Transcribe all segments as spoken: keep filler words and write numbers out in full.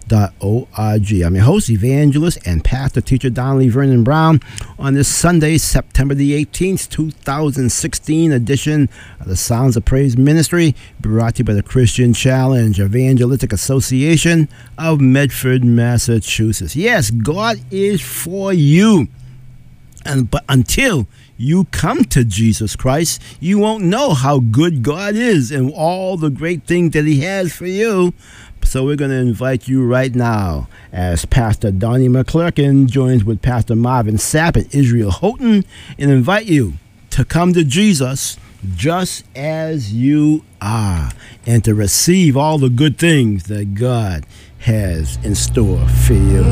dot org. I'm your host, evangelist, and pastor teacher Donnelly Vernon Brown on this Sunday, September the eighteenth, two thousand sixteen edition of the Sounds of Praise Ministry, brought to you by the Christian Challenge Evangelistic Association of Medford, Massachusetts. Yes, God is for you. And but until you come to Jesus Christ, you won't know how good God is and all the great things that He has for you. So we're going to invite you right now as Pastor Donnie McClurkin joins with Pastor Marvin Sapp and Israel Houghton and invite you to come to Jesus just as you are and to receive all the good things that God has in store for you.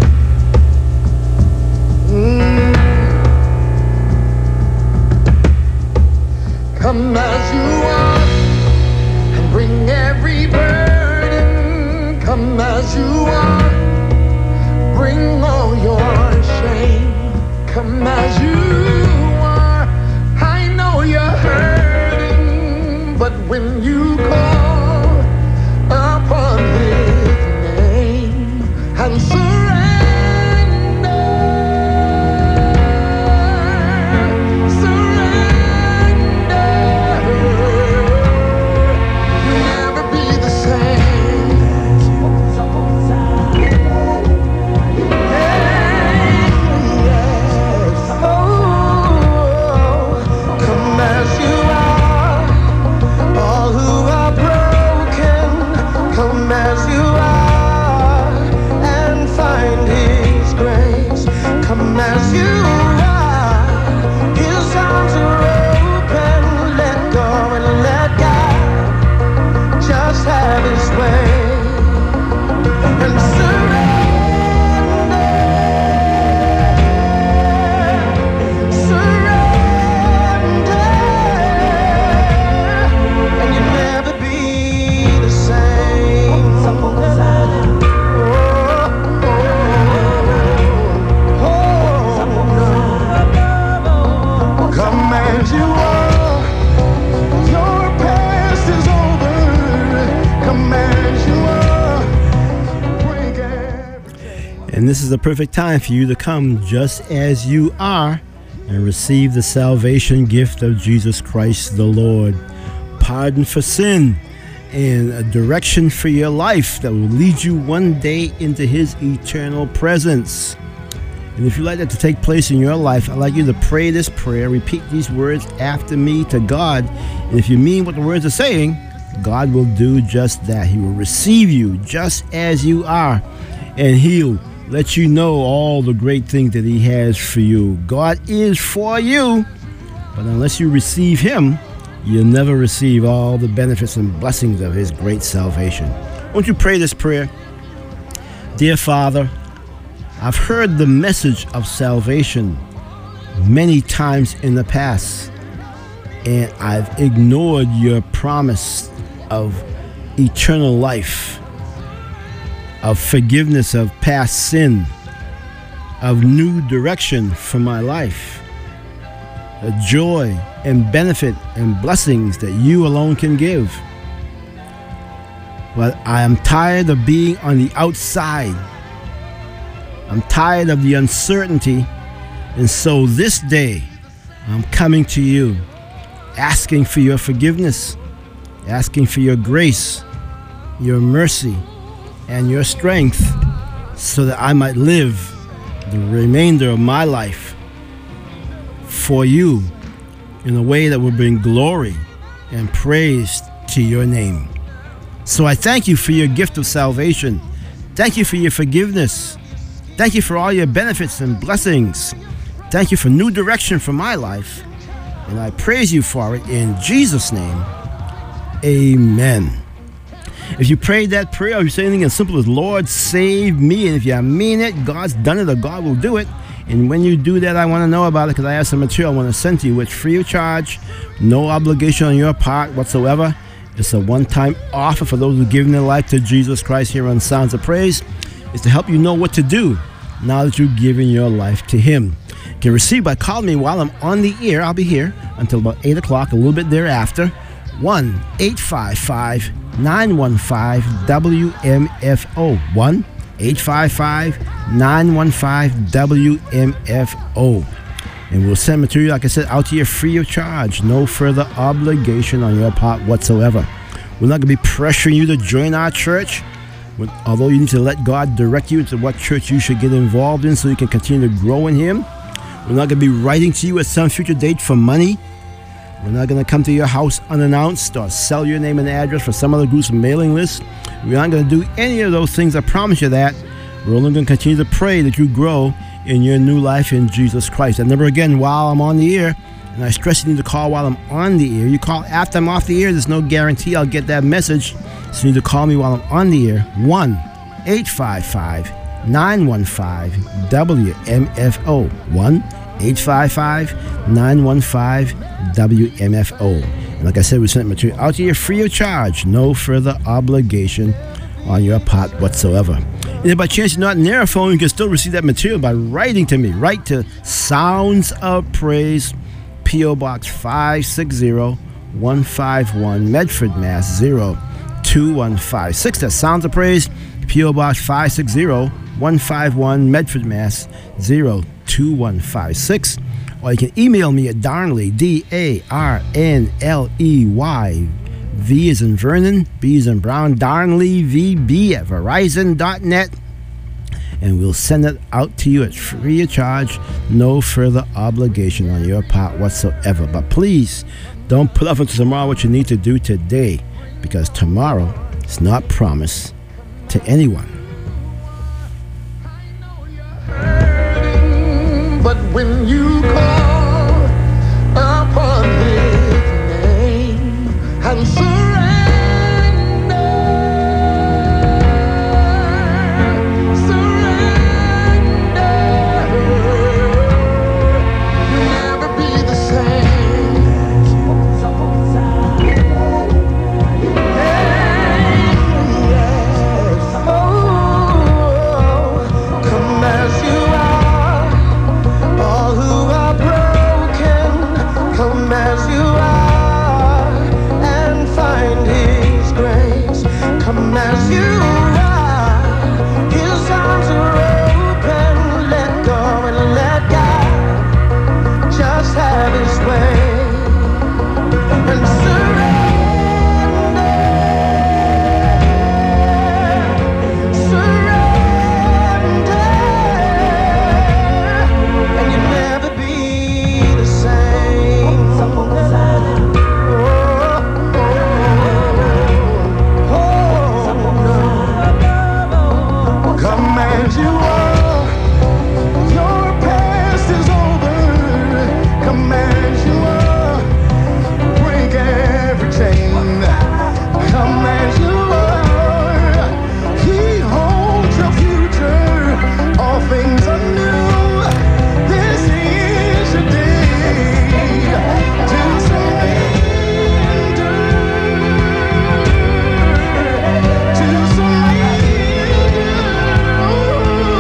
Come as you are and bring every burden. Come as you are, bring all your shame. Come as you are, I know you're hurting, but when you call upon His name and surrender, as you are, His arms are open. Let go and let God just have His way and surrender, surrender, and you'll never be the same. Come as you are, your past is over. Come as you are, break everything. And this is the perfect time for you to come just as you are and receive the salvation gift of Jesus Christ the Lord. Pardon for sin and a direction for your life that will lead you one day into His eternal presence. And if you'd like that to take place in your life, I'd like you to pray this prayer, repeat these words after me to God. And if you mean what the words are saying, God will do just that. He will receive you just as you are, and He'll let you know all the great things that He has for you. God is for you, but unless you receive Him, you'll never receive all the benefits and blessings of His great salvation. Won't you pray this prayer? Dear Father, I've heard the message of salvation many times in the past, and I've ignored your promise of eternal life, of forgiveness of past sin, of new direction for my life, the joy and benefit and blessings that you alone can give. But I am tired of being on the outside. I'm tired of the uncertainty, and so this day I'm coming to you, asking for your forgiveness, asking for your grace, your mercy, and your strength, so that I might live the remainder of my life for you in a way that will bring glory and praise to your name. So I thank you for your gift of salvation. Thank you for your forgiveness. Thank you for all your benefits and blessings. Thank you for new direction for my life. And I praise you for it in Jesus' name. Amen. If you prayed that prayer, or you say anything as simple as, Lord, save me, and if you mean it, God's done it or God will do it. And when you do that, I want to know about it, because I have some material I want to send to you. It's free of charge, no obligation on your part whatsoever. It's a one-time offer for those who have given their life to Jesus Christ here on Sounds of Praise. It's to help you know what to do now that you've given your life to Him. You can receive by calling me while I'm on the air. I'll be here until about eight o'clock, a little bit thereafter. one eight five five nine one five, W M F O. one eight five five, nine one five, W M F O. And we'll send material, like I said, out to you free of charge. No further obligation on your part whatsoever. We're not going to be pressuring you to join our church, although you need to let God direct you to what church you should get involved in so you can continue to grow in Him. We're not going to be writing to you at some future date for money. We're not going to come to your house unannounced or sell your name and address for some other group's mailing list. We're not going to do any of those things. I promise you that. We're only going to continue to pray that you grow in your new life in Jesus Christ. And remember again, while I'm on the air, and I stress you need to call while I'm on the air. You call after I'm off the air, there's no guarantee I'll get that message. So you need to call me while I'm on the air. one eight five five, nine one five, W M F O. one eight five five, nine one five, W M F O. And like I said, we sent material out to you free of charge. No further obligation on your part whatsoever. And if by chance you're not near a phone, you can still receive that material by writing to me. Write to Sounds of Praise, P O Box five six zero, one five one, Medford, Mass. zero two one five six. That's Sounds of Praise, P O Box five six zero, one five one, Medford, Mass. zero two one five six. Or you can email me at Darnley, D A R N L E Y. V as in Vernon, B as in Brown, Darnley, V B at Verizon dot net. And we'll send it out to you at free of charge. No further obligation on your part whatsoever. But please, don't put off until tomorrow what you need to do today, because tomorrow is not promised to anyone. But when you call upon His name and surrender, surrender, you'll never be the same. Yes. Oh, come as you are. All who are broken, come as you are and find His grace. Come as you are, His arms are open. Let go and let God just have His way and surrender, surrender. And you'll never be the same. Oh, oh, oh, no. Come as you are. Your past is over. Come as you are. Break every chain. Come as you are. He holds your future. All things are new. This is your day to surrender, to surrender.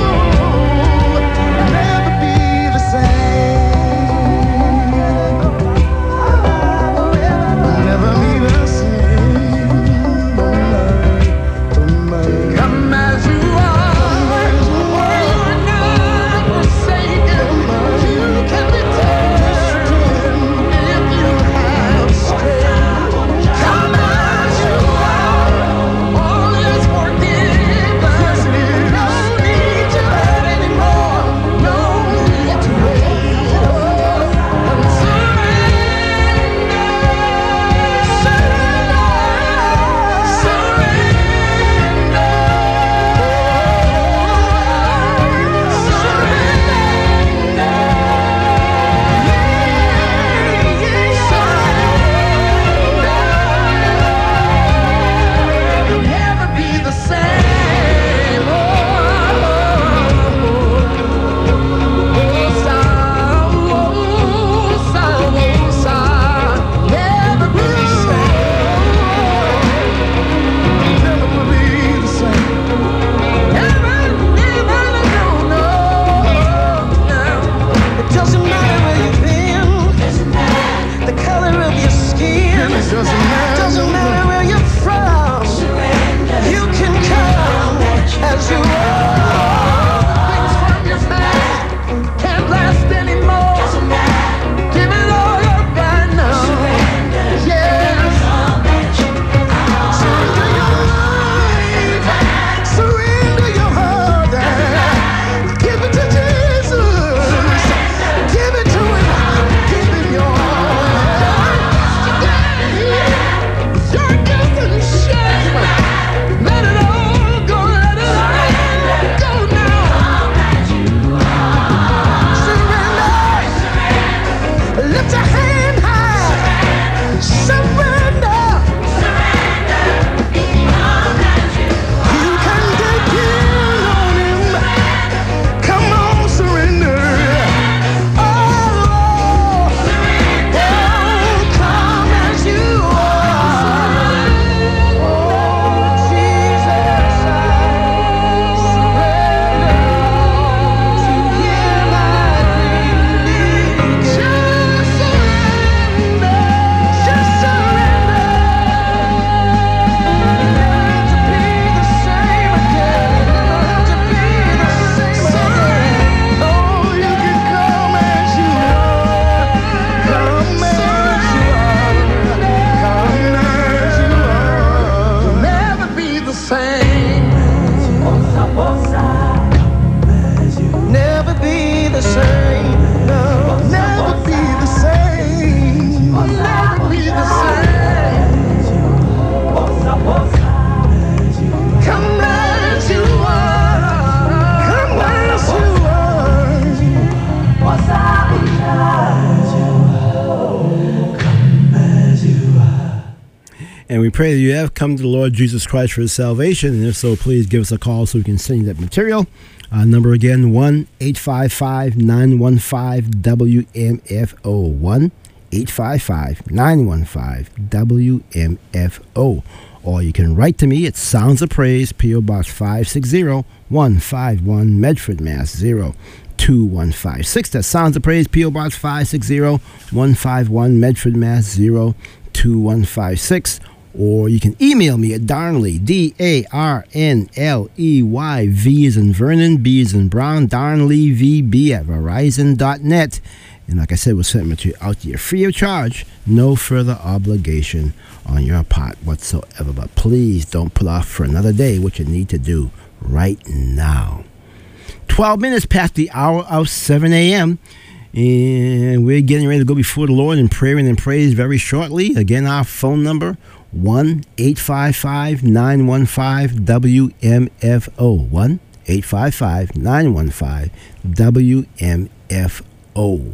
we pray that you have come to the Lord Jesus Christ for his salvation. And if so, please give us a call so we can send you that material. Uh, number again, one eight five five, nine one five, W M F O. one eight five five, nine one five, W M F O. Or you can write to me at Sounds of Praise, P O. Box five six zero, one five one, Medford, Mass. zero two one five six. That's Sounds of Praise, P O. Box five six zero, one five one, Medford, Mass. zero two one five six. Or you can email me at Darnley, D A R N L E Y, V as in Vernon, B as in Brown, Darnley, V B at Verizon dot net. And like I said, we'll send it out to you free of charge, no further obligation on your part whatsoever. But please don't put off for another day what you need to do right now. twelve minutes past the hour of seven a.m., and we're getting ready to go before the Lord in prayer and in praise very shortly. Again, our phone number, one eight five five, nine one five, W M F O. one eight five five, nine one five, W M F O.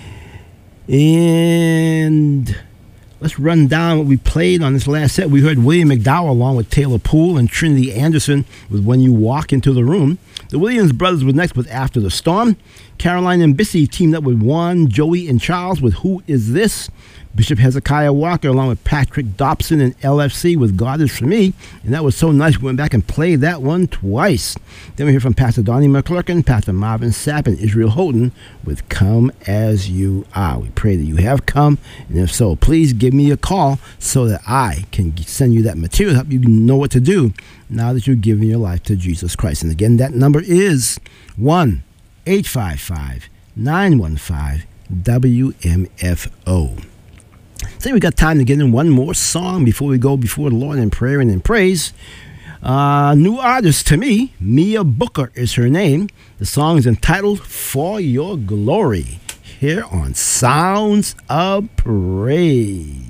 And let's run down what we played on this last set. We heard William McDowell along with Taylor Poole and Trinity Anderson with When You Walk Into the Room. The Williams brothers were next with After the Storm. Caroline and Bissy teamed up with Juan, Joey, and Charles with Who Is This? Bishop Hezekiah Walker along with Patrick Dobson and L F C with God Is For Me. And that was so nice. We went back and played that one twice. Then we hear from Pastor Donnie McClurkin, Pastor Marvin Sapp, and Israel Houghton with Come As You Are. We pray that you have come. And if so, please give me a call so that I can send you that material, help you know what to do now that you're giving your life to Jesus Christ. And again, that number is one eight five five, nine one five, W M F O. I think we got time to get in one more song before we go before the Lord in prayer and in praise. Uh, new artist to me, Mia Booker is her name. The song is entitled For Your Glory, here on Sounds of Praise.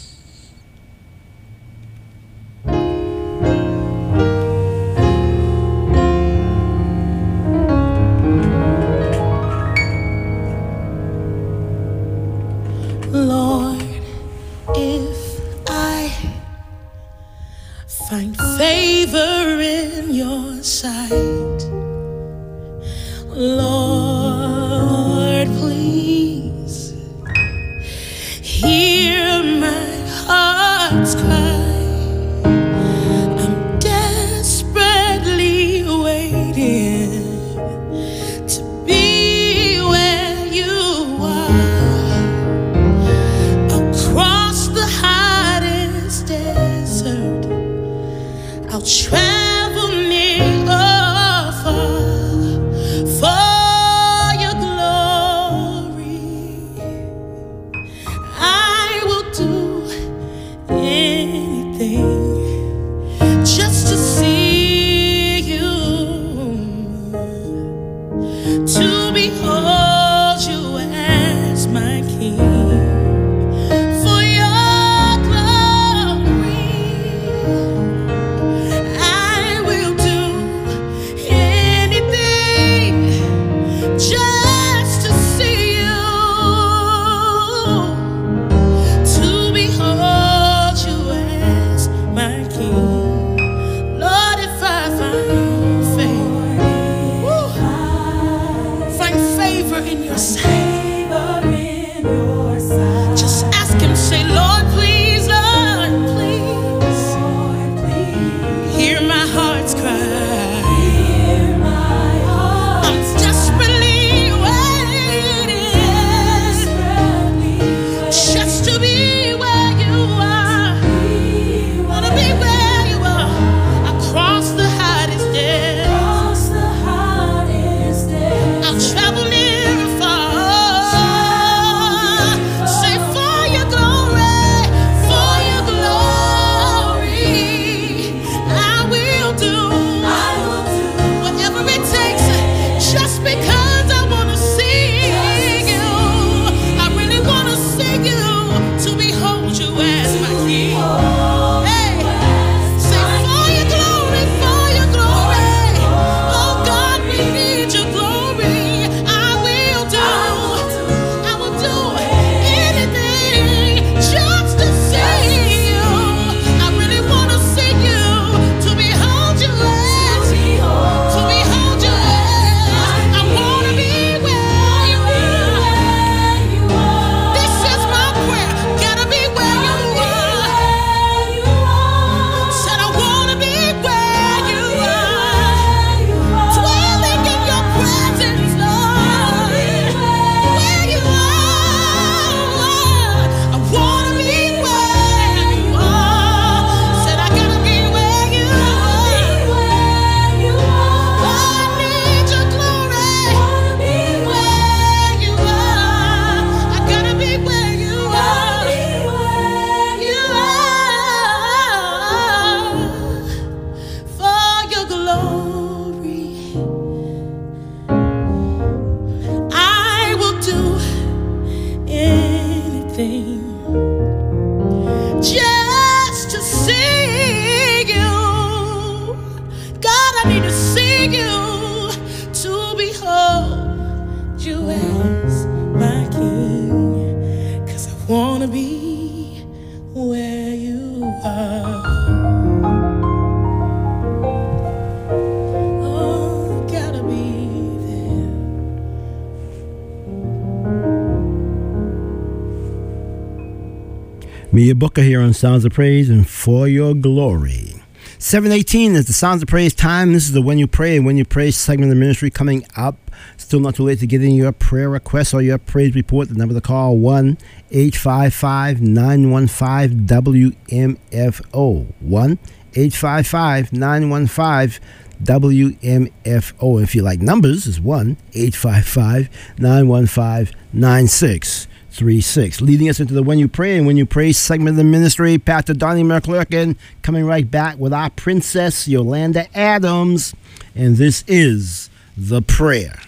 Lord, if I find favor in your sight, Lord, please hear my heart's cry. I'm desperately waiting to be where you are. Across the hottest desert, I'll travel near or far for wanna be where you are. Oh, gotta be there. Mia Booker here on Sounds of Praise and For Your Glory. seven eighteen is the Sounds of Praise time. This is the When You Pray and When You Pray segment of the ministry coming up. Still not too late to get in your prayer requests or your praise report. The number to call, one eight five five, nine one five, W M F O. one eight five five, nine one five, W M F O. If you like numbers, it's one eight five five, nine one five, nine six three six. Leading us into the When You Pray and When You Pray segment of the ministry, Pastor Donnie McClurkin coming right back with our princess, Yolanda Adams. And this is The Prayer.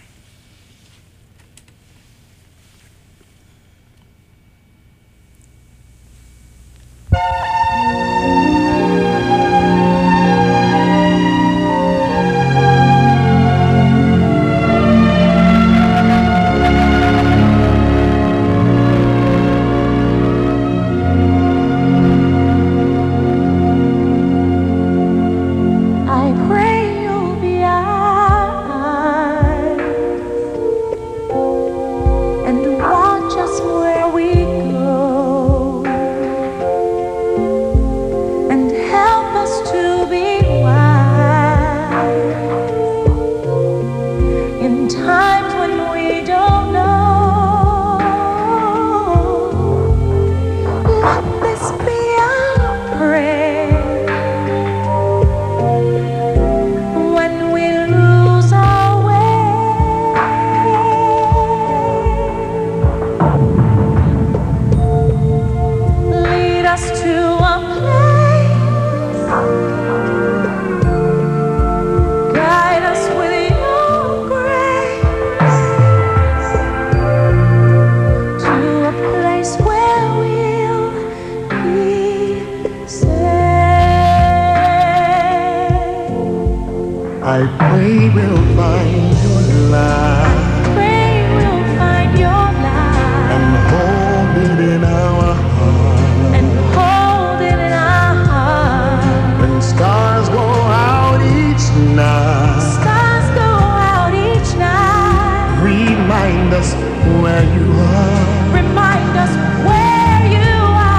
I pray we'll find your light. I pray we'll find your light. And hold it in our heart. And hold it in our heart. When stars go out each night. Stars go out each night. Remind us where you are. Remind us where you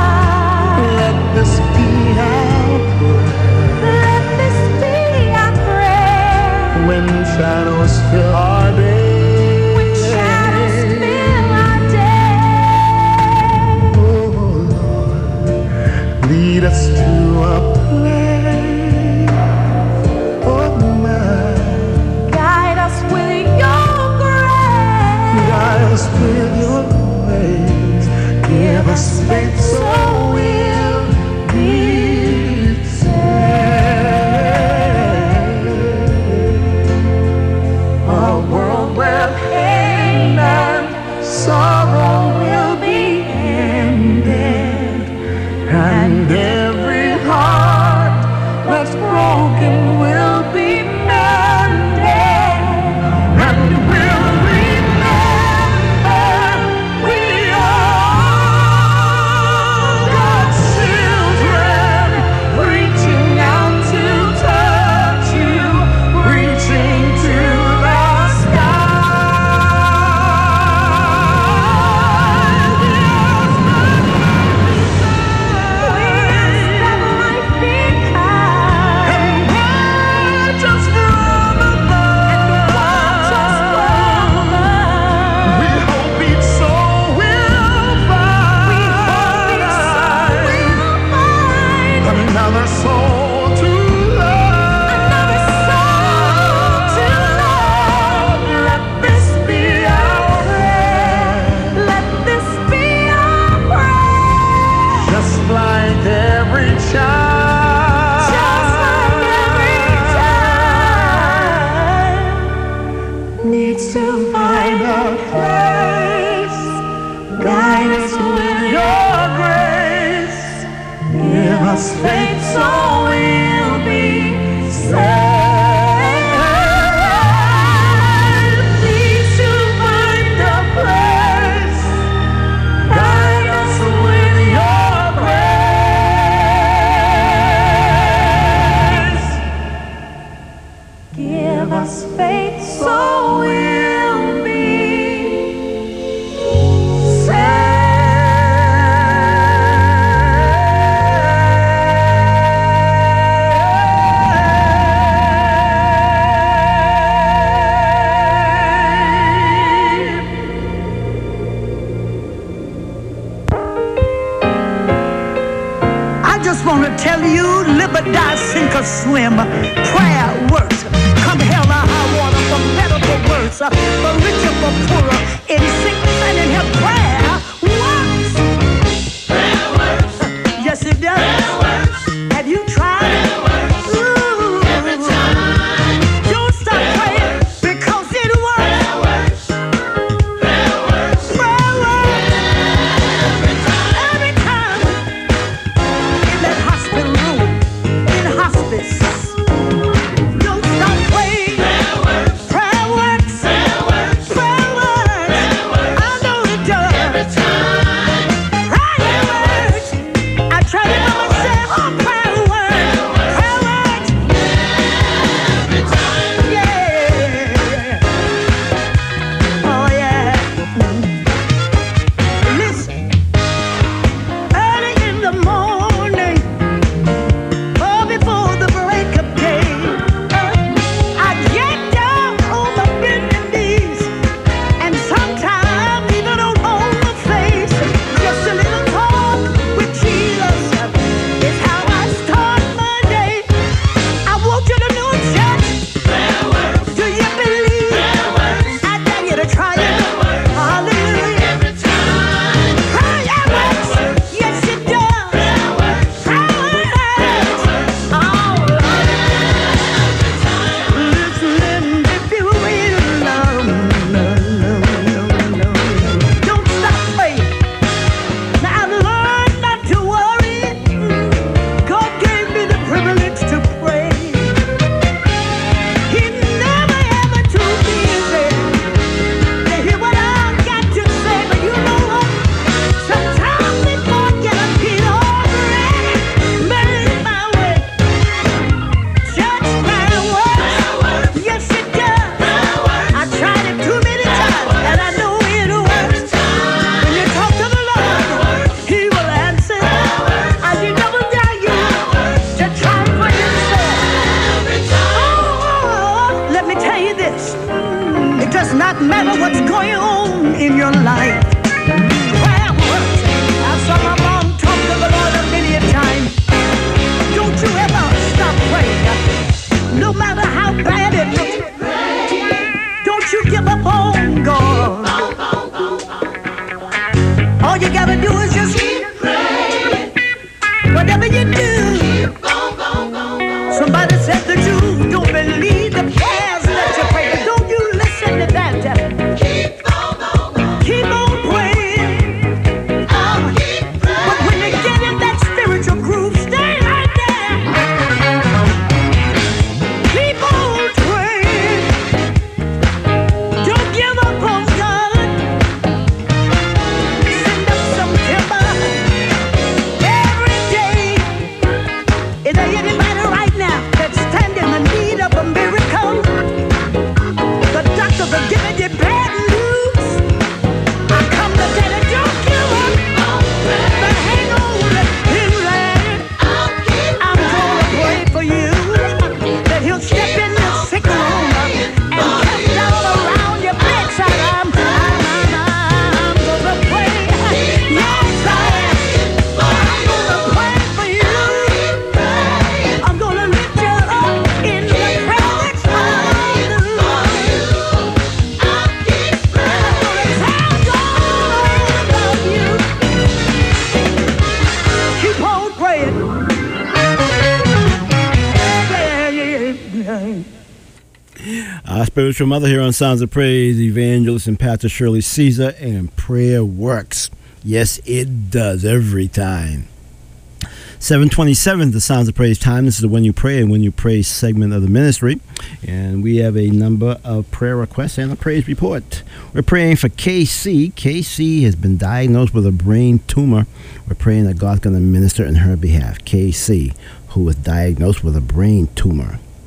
are. Let this be our prayer. Let this be our prayer. When shadows fill our day. When shadows fill our day. Oh Lord, lead us to a place of mine. Guide us with your grace. Guide us with your grace. Give us faith so we'll be saved. A world where pain and sorrow will be ended, and every heart that's broken will be mended, and we'll remember we are God's children, reaching out to touch you, reaching to the another soul to love. Let this be our prayer. Let this be our prayer. Just like every child. Just like every child Needs to find a place. Guide us with your grace. Give us faith so we'll be saved. Needs to find a place. Guide us with Give us faith so we'll be saved. Want to tell you, live or die, sink or swim, prayer works. Come hell or high water, for better for worse, for richer for poorer, in sickness and in health, prayer works. Prayer works. Yes, it does. Prayer works. Have you tried? Prayer works. Ooh. Every time. Don't stop praying because it works. Prayer works. Prayer works. Prayer works. Every time. Every time. Don't stop praying. Prayer works. Prayer works. Prayer works. Prayer works. Prayer works. I know it does. Every time. Prayer works. I try to know myself. Oh, prayer works. Prayer works. Every time. Yeah. Oh yeah. Listen. Early in the morning. Oh, before the break of day, uh, I get down on my bending knees, and sometimes even on on my face. Just a little talk with Jesus is how I start my day. I want you to know, church, prayer works. Do you believe? Prayer works. I dare you to try it. Hallelujah. Every time. Prayer works. Yes, it does. Prayer works. Prayer works. Oh, listen, if you will, no, no, no, no, no. Don't stop praying. Now I've learned not to worry. God gave me the privilege to pray. He never ever too busy to hear what I've got to say, but you know what? Sometimes we forget a bit already. Made my way. Church prayer works. Yes, it does. I tried it too many times, and I know it works. When you talk to the Lord, He will answer. I did never dare you to try for yourself. Oh, let me tell you this. It does not matter what's going on in your life. Prayer works. I saw my mom talk to the Lord a many a time. Don't you ever stop praying. No matter how bad it looks. Don't you give up on God. All you gotta do is just keep praying. Whatever you do. Somebody said that you don't believe the prayers that you pray. But don't you listen to that. Keep on praying. But when you get in that spiritual groove, stay right there. Keep on praying. Don't give up on God. Send up some timber every day. Is there anybody right now that's standing in need of a miracle? The doctors are giving you bad news. I come to tell you, don't give up. But hang on in line. I'm gonna pray for you that He'll step in the sick room and come down around your bedside. I'm, I'm, I'm gonna pray. Yes, I am. I'm gonna pray for you. I'm gonna lift you up in the presence of the Lord. I'm gonna tell God about you. Keep on praying. Yeah, yeah, yeah. Our spiritual mother here on Sounds of Praise, Evangelist and Pastor Shirley Caesar, and prayer works. Yes, it does every time. seven twenty-seven, the Sounds of Praise time. This is the When You Pray and When You Pray segment of the ministry. And we have a number of prayer requests and a praise report. We're praying for K C. K C has been diagnosed with a brain tumor. We're praying that God's going to minister in her behalf. K C, who was diagnosed with a brain tumor.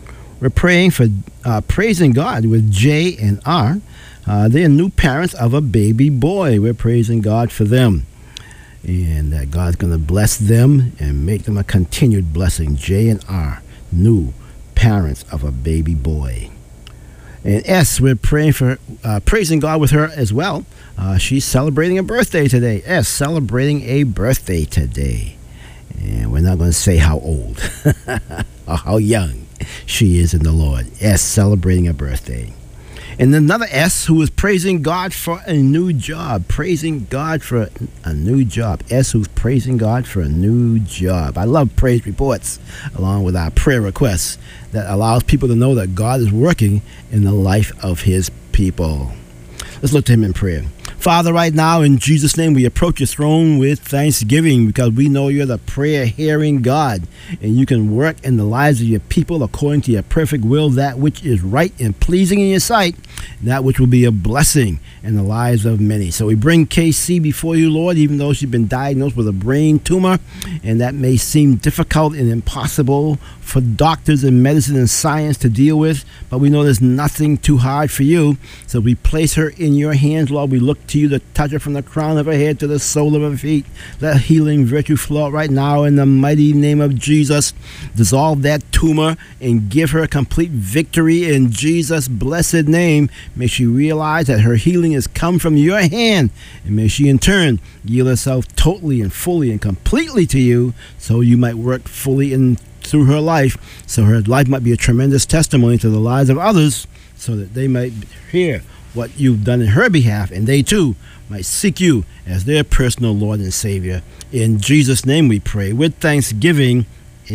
We're praying for uh, praising God with J and R. Uh, they're new parents of a baby boy. We're praising God for them. And that God's going to bless them and make them a continued blessing. J and R, new parents of a baby boy. And S, we're praying for, uh, praising God with her as well. Uh, she's celebrating a birthday today. S, celebrating a birthday today. And we're not going to say how old or how young she is in the Lord. S, celebrating a birthday. And another S who is praising God for a new job. Praising God for a new job. S who's praising God for a new job. I love praise reports along with our prayer requests that allows people to know that God is working in the life of his people. Let's look to him in prayer. Father, right now, in Jesus' name, we approach your throne with thanksgiving because we know you're the prayer-hearing God, and you can work in the lives of your people according to your perfect will, that which is right and pleasing in your sight, and that which will be a blessing in the lives of many. So we bring K C before you, Lord, even though she's been diagnosed with a brain tumor, and that may seem difficult and impossible for doctors and medicine and science to deal with, but we know there's nothing too hard for you. So we place her in your hands, Lord. We look to you to touch her from the crown of her head to the sole of her feet. Let healing virtue flow out right now in the mighty name of Jesus. Dissolve that tumor and give her complete victory in Jesus' blessed name. May she realize that her healing has come from your hand, and may she in turn yield herself totally and fully and completely to you, so you might work fully in through her life, so her life might be a tremendous testimony to the lives of others, so that they might hear what you've done in her behalf, and they too might seek you as their personal Lord and Savior. In Jesus' name we pray with thanksgiving.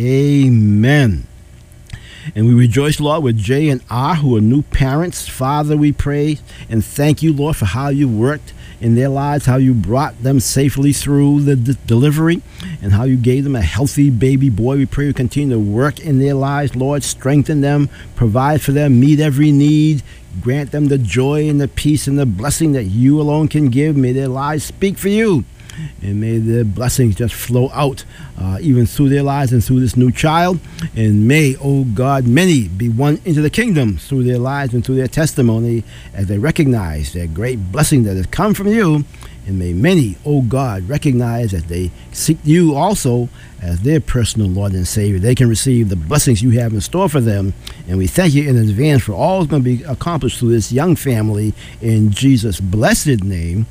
Amen. And we rejoice, Lord, with J and R, who are new parents. Father, we pray and thank you, Lord, for how you worked in their lives, how you brought them safely through the d- delivery, and how you gave them a healthy baby boy. We pray you continue to work in their lives, Lord. Strengthen them, provide for them, meet every need, grant them the joy and the peace and the blessing that you alone can give. May their lives speak for you, and may their blessings just flow out uh, even through their lives and through this new child. And may, oh God, many be won into the kingdom through their lives and through their testimony as they recognize their great blessing that has come from you. And may many, oh God, recognize that they seek you also as their personal Lord and Savior. They can receive the blessings you have in store for them. And we thank you in advance for all that's going to be accomplished through this young family. In Jesus' blessed name,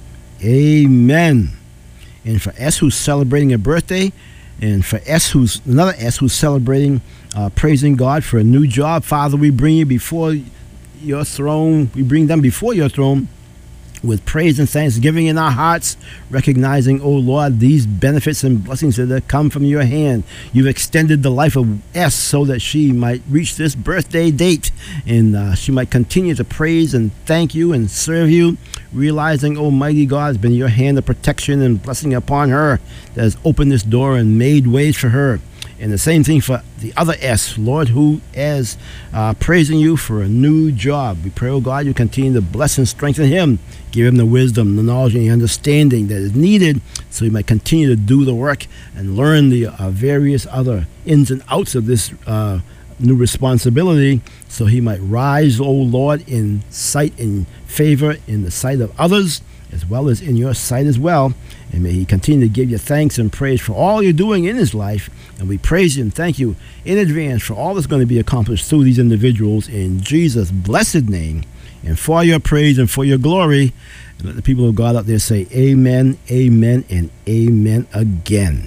amen. And for S, who's celebrating a birthday, and for S, who's another S, who's celebrating, uh, praising God for a new job, Father, we bring you before your throne. We bring them before your throne with praise and thanksgiving in our hearts, recognizing, oh Lord, these benefits and blessings that have come from your hand. You've extended the life of S so that she might reach this birthday date, and uh, she might continue to praise and thank you and serve you, realizing, Almighty God, has been your hand of protection and blessing upon her that has opened this door and made ways for her. And the same thing for the other S, Lord, who is uh, praising you for a new job. We pray, oh God, you continue to bless and strengthen him. Give him the wisdom, the knowledge, and the understanding that is needed so he might continue to do the work and learn the uh, various other ins and outs of this uh, new responsibility, so he might rise, oh Lord, in sight and favor in the sight of others, as well as in your sight as well. And may he continue to give you thanks and praise for all you're doing in his life. And we praise you and thank you in advance for all that's going to be accomplished through these individuals in Jesus' blessed name, and for your praise and for your glory. And let the people of God out there say amen, amen, and amen again.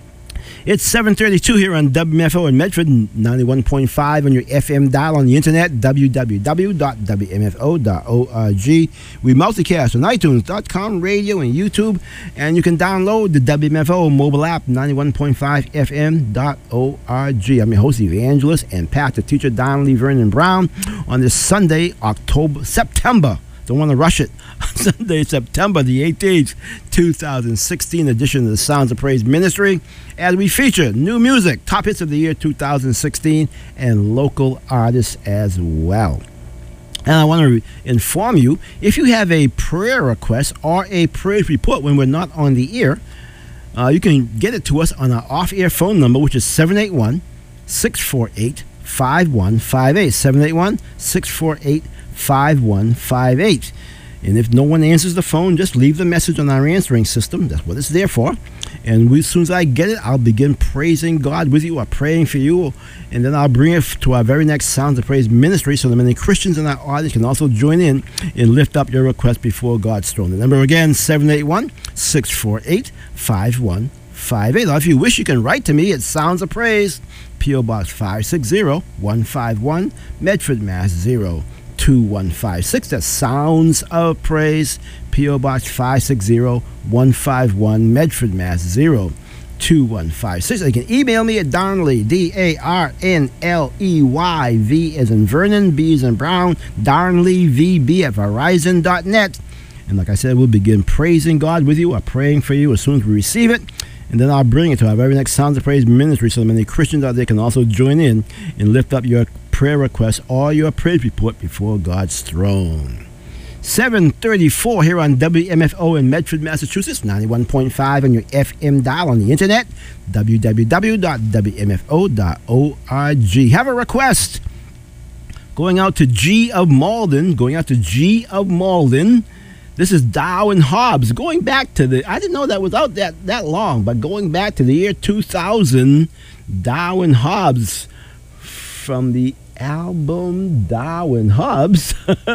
It's seven thirty-two here on W M F O in Medford, ninety-one point five on your F M dial on the internet, w w w dot w m f o dot org. We multicast on iTunes dot com, radio, and YouTube, and you can download the W M F O mobile app, ninety-one point five f m dot org. I'm your host, evangelist, and pastor teacher Donnelly Vernon Brown on this Sunday, October, September. Don't want to rush it. Sunday, September the eighteenth, two thousand sixteen edition of the Sounds of Praise Ministry, as we feature new music, top hits of the year two thousand sixteen, and local artists as well. And I want to inform you, if you have a prayer request or a praise report when we're not on the air, uh, you can get it to us on our off-air phone number, which is seven eight one, six four eight, five one five eight. seven eight one, six four eight, five one five eight. And if no one answers the phone, just leave the message on our answering system. That's what it's there for. And we, as soon as I get it, I'll begin praising God with you or praying for you. And then I'll bring it to our very next Sounds of Praise ministry so that many Christians in our audience can also join in and lift up your request before God's throne. The number again, seven eight one, six four eight, five one five eight. Or if you wish, you can write to me at Sounds of Praise, P O. Box five six zero, one five one, Medford, Mass. zero two one five six. That's Sounds of Praise, P O. Box five six zero, one five one, Medford, Mass. zero two one five six. You can email me at Darnley, D A R N L E Y, V as in Vernon, B as in Brown, Darnley, V B at Verizon dot net. And like I said, we'll begin praising God with you or praying for you as soon as we receive it. And then I'll bring it to our very next Sounds of Praise ministry so that many Christians out there can also join in and lift up your prayer requests or your praise report before God's throne. seven thirty-four here on W M F O in Medford, Massachusetts, ninety-one point five on your F M dial on the internet, w w w dot w m f o dot org. Have a request. Going out to G of Malden, going out to G of Malden. This is Dow and Hobbs. Going back to the, I didn't know that was out that, that long, but going back to the year two thousand, Dow and Hobbs from the album Dow and Hobbs.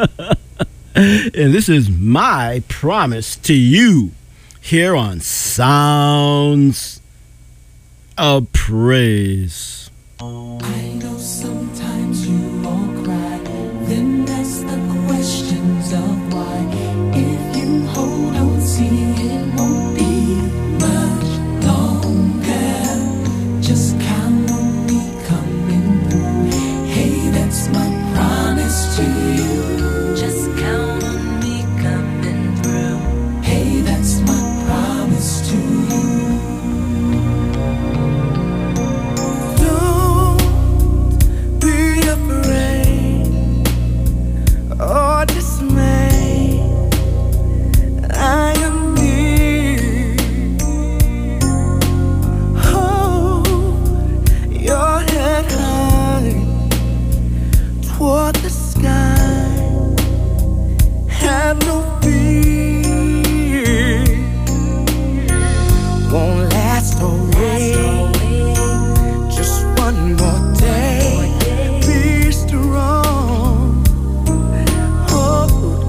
And this is My Promise to You here on Sounds of Praise. I know sometimes you all cry, then ask the questions of why. If you hold on, see it won't be much longer. Just count on me coming through. Hey, that's my promise to you. Just count on me coming through. Hey, that's my promise to you. Don't be afraid or dismayed. I am near. Hold your head high toward the sky. Have no fear. Won't last away. Just one more day. Be strong. Hold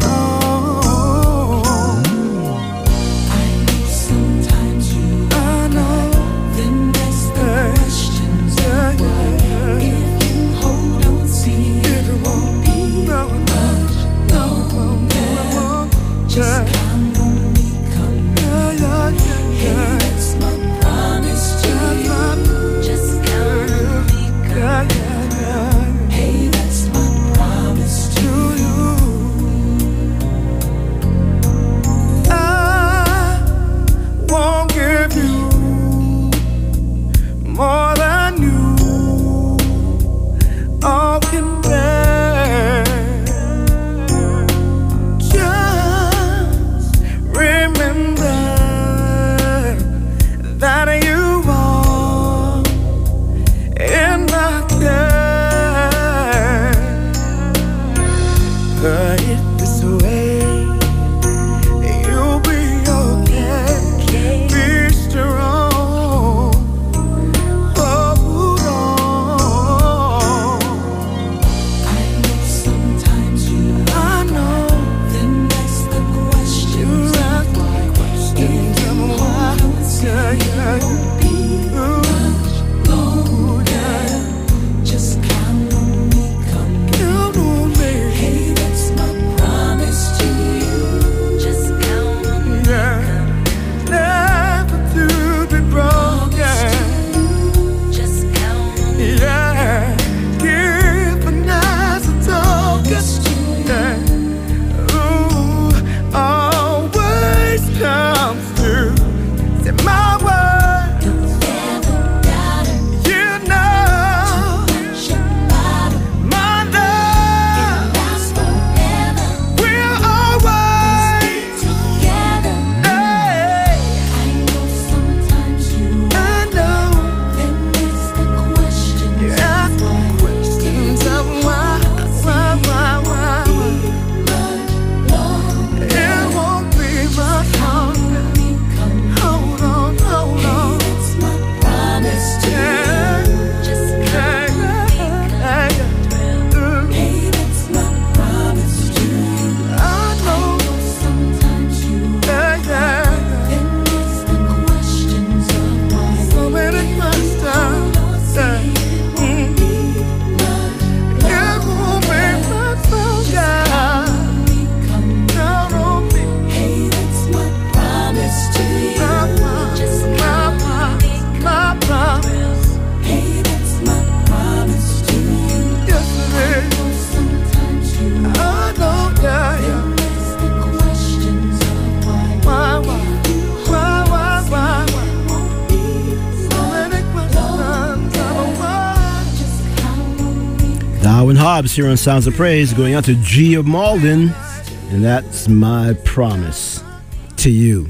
Hobbs here on Sounds of Praise, going out to Gia Malden, and that's My Promise to You.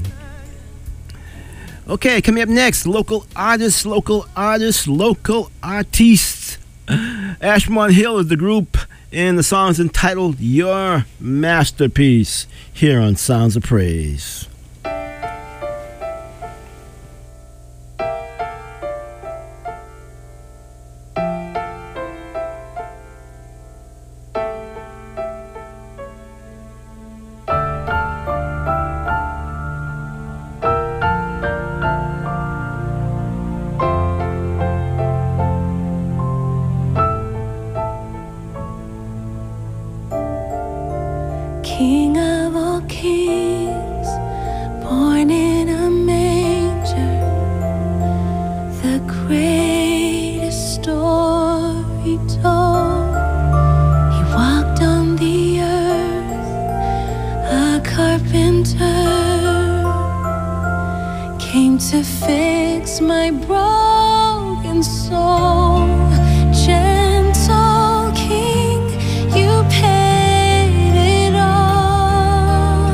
Okay, coming up next, local artists, local artists, local artists. Ashmont Hill is the group, and the song's entitled Your Masterpiece here on Sounds of Praise. King of all kings, born in a manger, the greatest story told. He walked on the earth, a carpenter, came to fix my broken soul. Gentle King, you paid it all.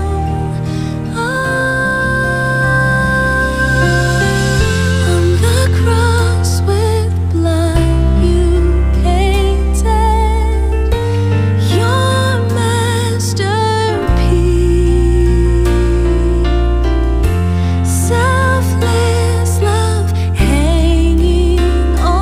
On the cross with blood you painted your masterpiece. Selfless love hanging on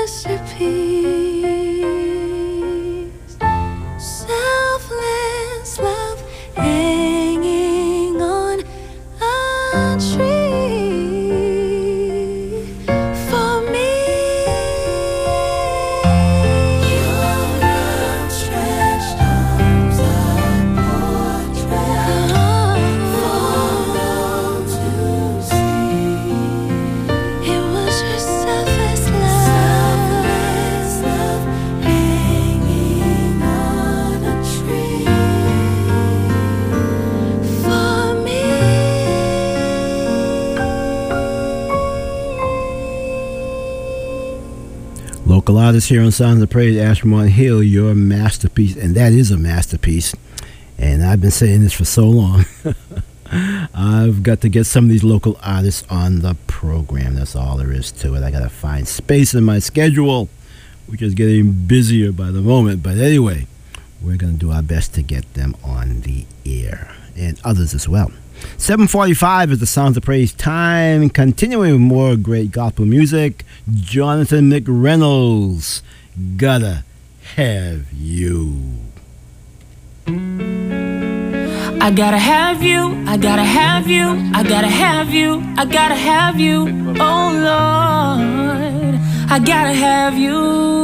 masterpiece. Selfless love hanging on a tree for me. Your outstretched arms, a portrait for all to see. It was your selfless love, love hanging on a tree for me. Local artist here on Sounds of Praise, Ashmont Hill, your masterpiece, and that is a masterpiece. And I've been saying this for so long. I've got to get some of these local artists on the program. That's all there is to it. I got to find space in my schedule, which is getting busier by the moment. But anyway, we're going to do our best to get them on the air, and others as well. seven forty-five is the Sounds of Praise time. Continuing with more great gospel music, Jonathan McReynolds, Gotta Have You. I gotta have you, I gotta have you, I gotta have you, I gotta have you, oh Lord, I gotta have you.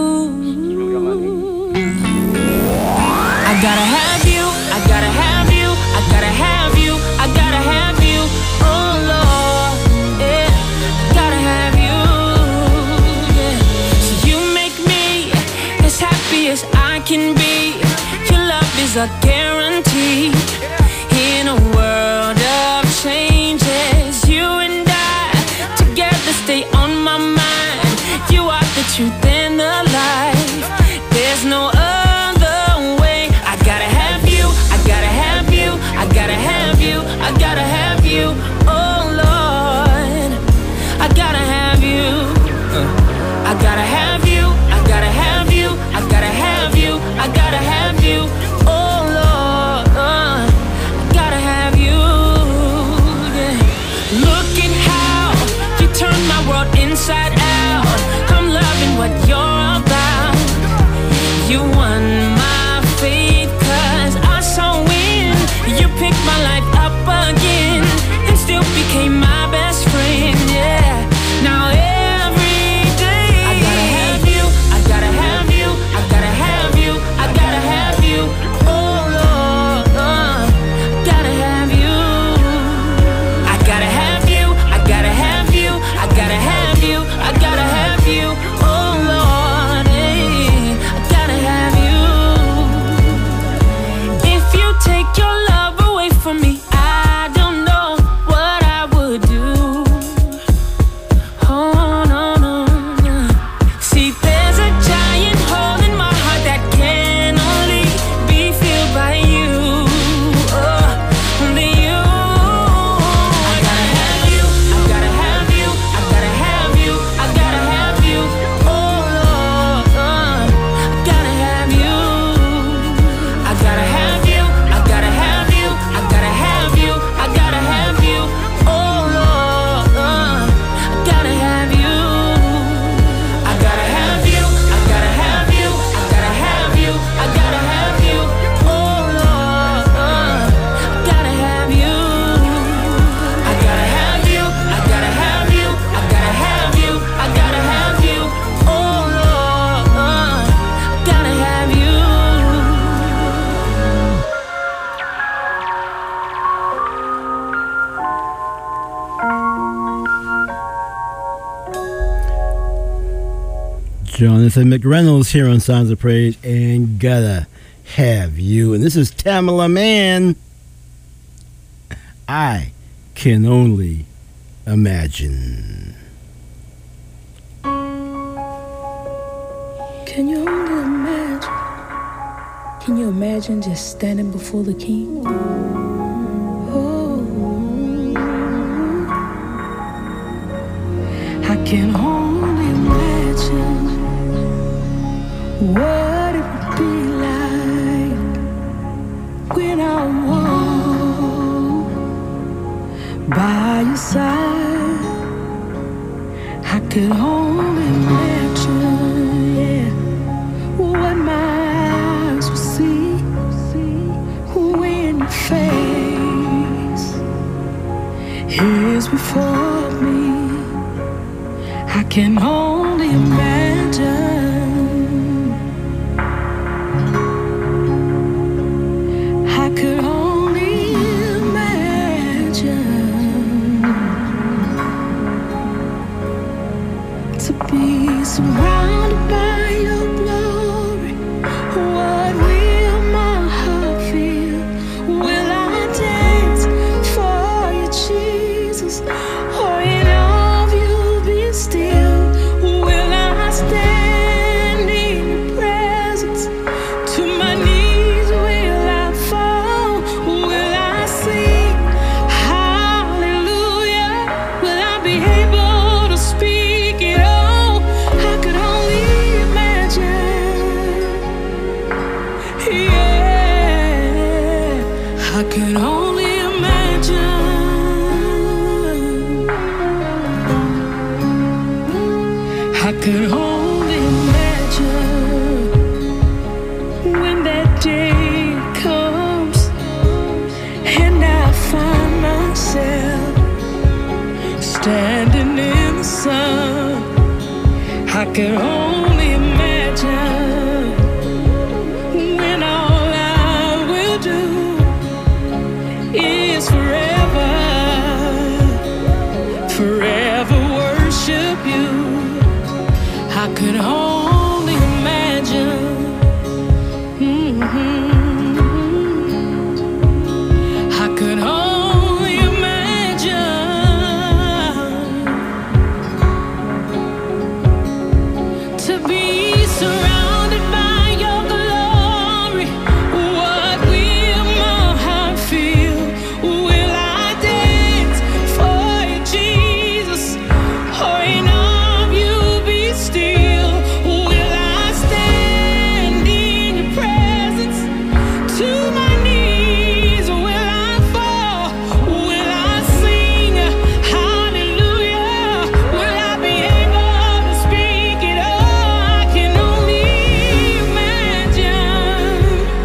I gotta have you, I gotta have you, I gotta have you, I gotta have you, oh Lord, yeah, gotta have you, yeah. So you make me as happy as I can be. Your love is a guarantee. In a world of changes, you and I together stay on my mind. You are the truth and the life. There's no other way. I gotta have you, I gotta have you, I gotta have you, I gotta have you, oh Lord, I gotta have you. I gotta have you, I gotta have you, I gotta have you, I gotta have you, oh Lord, uh, I gotta have you, yeah. Look at how you turn my world inside out. I'm loving what you're about. You won my faith, cause I saw when you picked my life up again and still became my best friend, yeah. Now every day I gotta have you, I gotta have you, I gotta have you, I gotta have you, oh Lord, uh, gotta have you. I gotta have you, I gotta have you, I gotta have you, I gotta have you, oh Lord, hey, I gotta have you. If you take your love away from me, I don't know what I would do. Oh no, no, no. See, there's a giant hole in my heart that can only be filled by you. Oh, only you. I gotta have you, I gotta have you, I gotta have you, I gotta have you. Oh Lord, uh, I gotta have you. I gotta have you, I gotta have you, I gotta have you, I gotta have you. Oh Lord, uh, I gotta have you. I gotta have you, I gotta have you, I gotta have you, I gotta have you. Oh Lord, uh, I gotta have you. I gotta have you, I gotta have you, I gotta have you, I gotta have you. Oh Lord, uh, I gotta have you. Jonathan McReynolds here on Sounds of Praise, and Gotta Have You. And this is Tamala Mann. I Can Only Imagine. Can you only imagine? Can you imagine just standing before the king? Oh, I can only imagine what it would be like when I walk by your side. I could only imagine could only imagine when all I will do is forever, forever worship you. I could only imagine. Mm-hmm. I could only imagine to be surrounded by your glory. What will my heart feel? Will I dance for you, Jesus? Or in all of you be still? Will I stand in your presence to my knees? Will I fall? Will I sing hallelujah? Will I be able to speak it all? I can only imagine.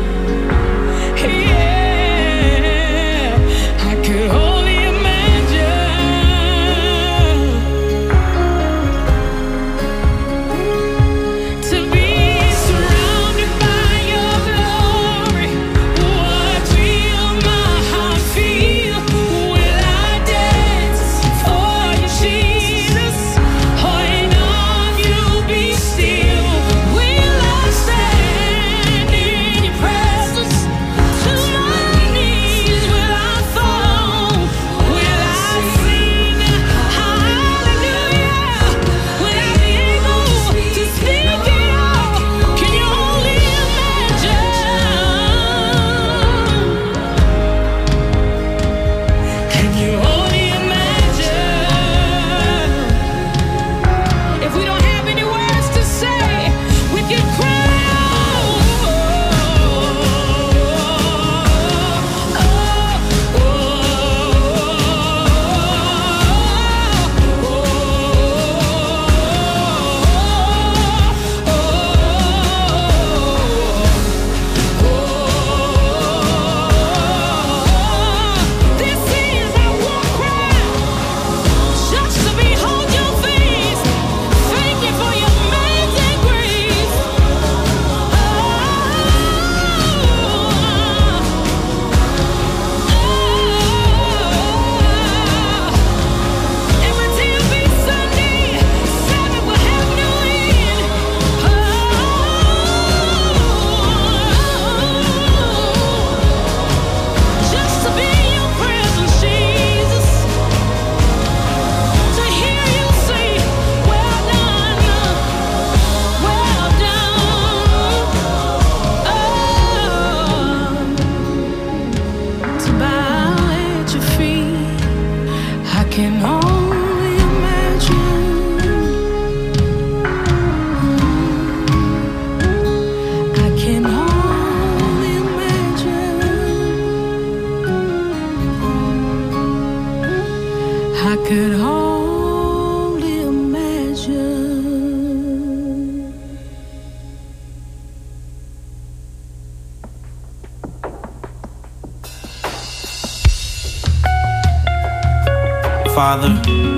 Yeah, I could only imagine to be surrounded by your glory. What will my heart feel? Will I dance for you, Jesus? Or in all of you be still? Will I stand in your presence to my knees? Will I fall? Will I sing hallelujah? Will I be able to speak it all? Can you only imagine? Can you only imagine? If we don't have any words to say, we can cry. Oh, oh, oh, this is our war cry, just to behold your face. Thank you for your amazing grace. Every day will be Sunday, Sabbath will have no end. Just to be in your presence, Jesus. To hear you say, well done, well done. Oh, to bow at your feet, I can only imagine. I can only imagine. I could only imagine. Father,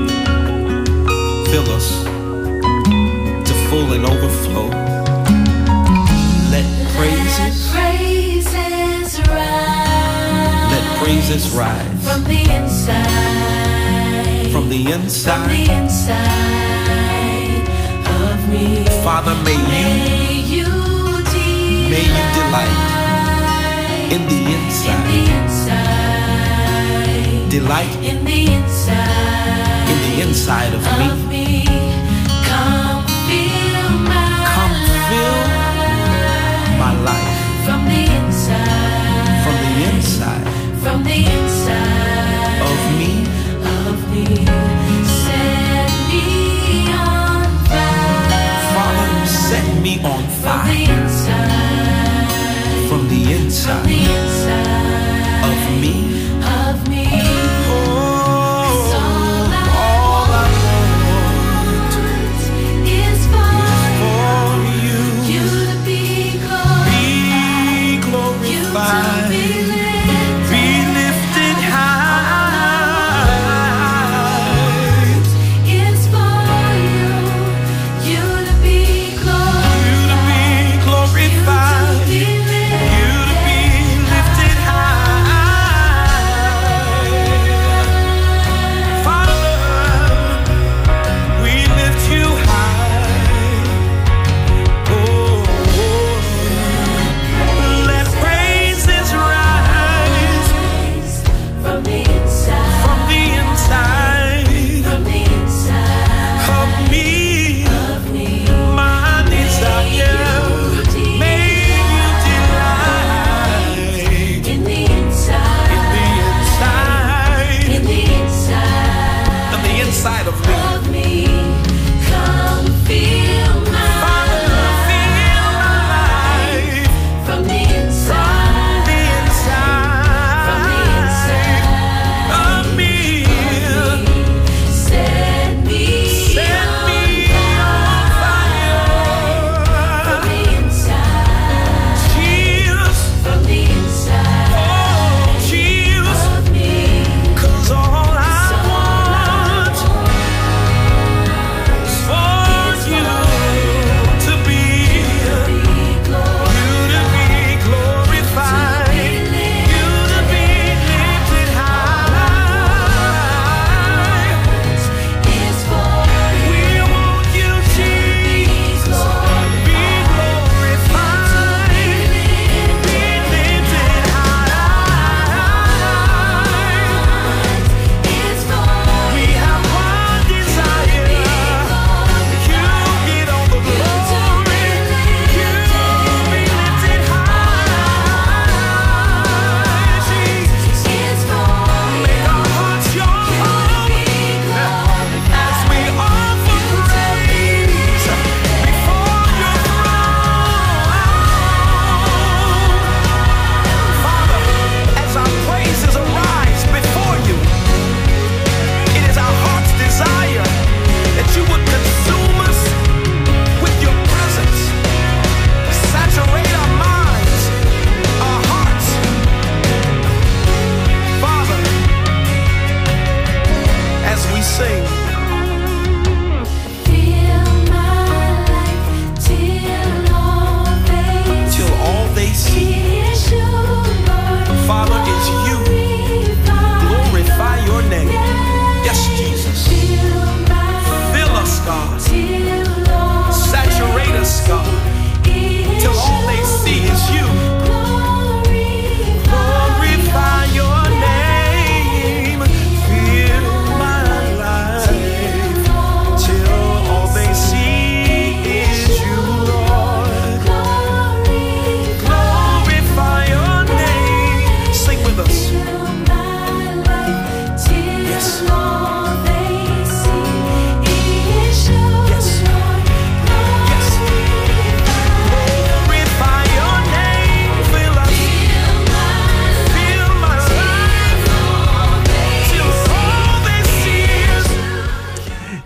fill us to full and overflow. Let praises, Praises rise let praises rise from the inside, from the from the inside. inside of me. Father, may you, May you may you delight in the in the inside. inside, Delight in the inside in the inside of of me. me. Come fill my Come fill life my life from the inside, from the inside from the inside of me. of me. Set me on fire. Father, set me on From the fire inside, from the from inside the inside of me. of me. Oh, all I all I want is for for you you to be glorified, be you to glorified, be be lifted. lifted high. Is for you, you to be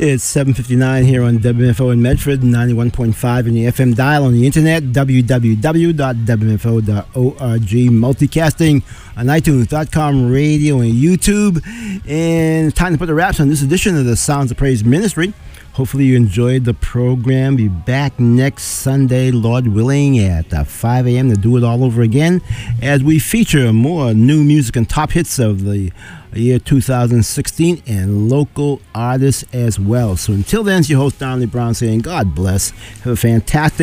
It's seven fifty-nine here on W M F O in Medford, ninety-one point five in the F M dial, on the internet, w w w dot w m f o dot org, multicasting on iTunes dot com, radio, and YouTube. And time to put the wraps on this edition of the Sounds of Praise Ministry. Hopefully you enjoyed the program. Be back next Sunday, Lord willing, at uh, five a.m. to do it all over again as we feature more new music and top hits of the year two thousand sixteen and local artists as well. So until then, it's your host, Donnie Brown, saying God bless. Have a fantastic